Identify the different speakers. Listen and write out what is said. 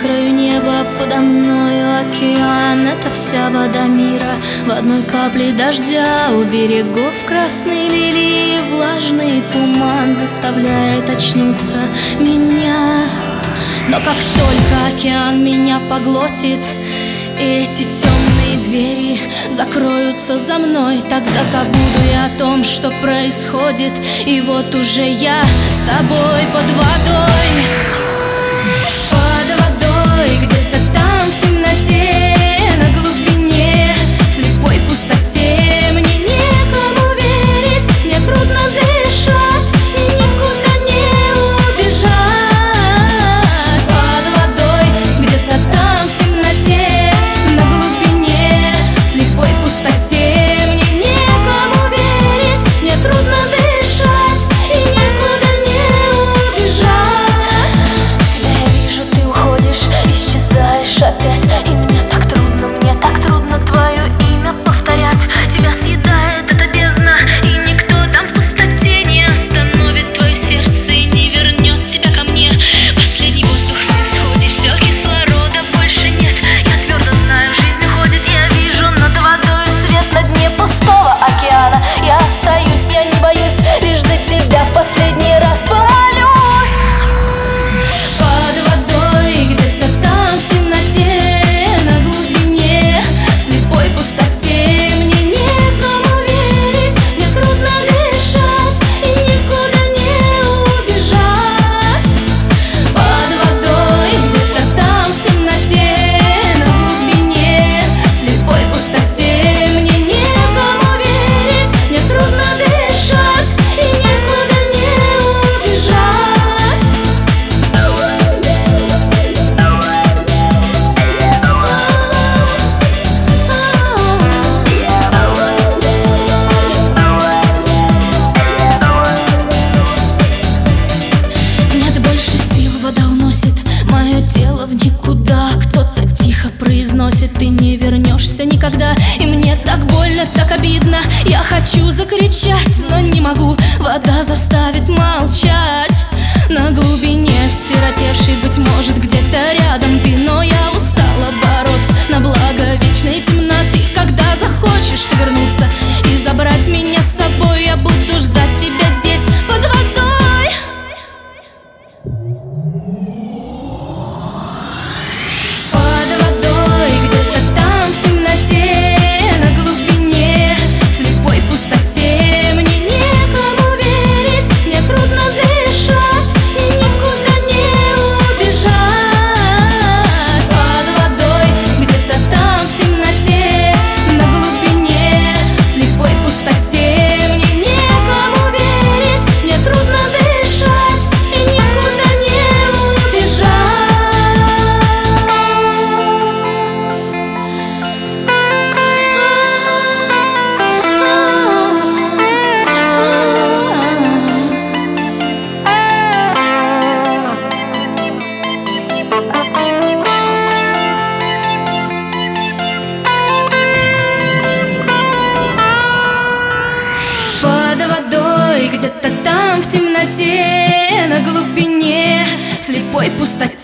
Speaker 1: краю неба, подо мною океан. Это вся вода мира в одной капле дождя. У берегов красной лилии влажный туман заставляет очнуться меня. Но как только океан меня поглотит, эти темные двери закроются за мной, тогда забуду я о том, что происходит. И вот уже я с тобой под водой. Под водой, где-то там в темноте, на глубине, в слепой пустоте. Мне некому верить, мне трудно дышать и никуда не убежать. Под водой, где-то там в темноте, на глубине, в слепой пустоте. Мне некому верить, мне трудно дышать и никуда не убежать. Тебя я вижу, ты уходишь, исчезаешь опять. И мне так трудно твое имя повторять. Тебя съедает эта бездна, и никто там в пустоте не остановит твое сердце и не вернет тебя ко мне. Последний воздух на исходе, все, кислорода больше нет. Я твердо знаю, жизнь уходит, я вижу над водой свет на дне пустого океана. Я остаюсь, я не боюсь, лишь за тебя в последний раз помолюсь. Под водой, где-то там в темноте, на глубине, в слепой пустоте. Мне некому верить, мне трудно дышать и никуда не убежать. Под водой, где-то там в темноте, на глубине, в слепой пустоте. Мне некому верить, мне трудно дышать и никуда не убежать. Нет больше сил, вода уносит мое тело в никуда. Кто-то тихо произносит: ты не вернешься никогда. И мне так больно, так обидно, я хочу закричать, но не могу, вода заставит молчать. На глубине осиротевший, быть может, где-то рядом ты, но я устала бороться на благо вечной темноты. Когда захочешь ты вернуться и забрать меня с собой, я буду ждать тебя здесь, под водой. Под водой, где-то там в темноте, на глубине, в слепой пустоте. Мне некому верить, мне трудно дышать и никуда не убежать. Под водой, где-то там в темноте, на глубине, в слепой пустоте. Мне некому верить, мне трудно дышать и никуда не убежать. Под водой, где-то там в темноте, на глубине, в слепой пустоте.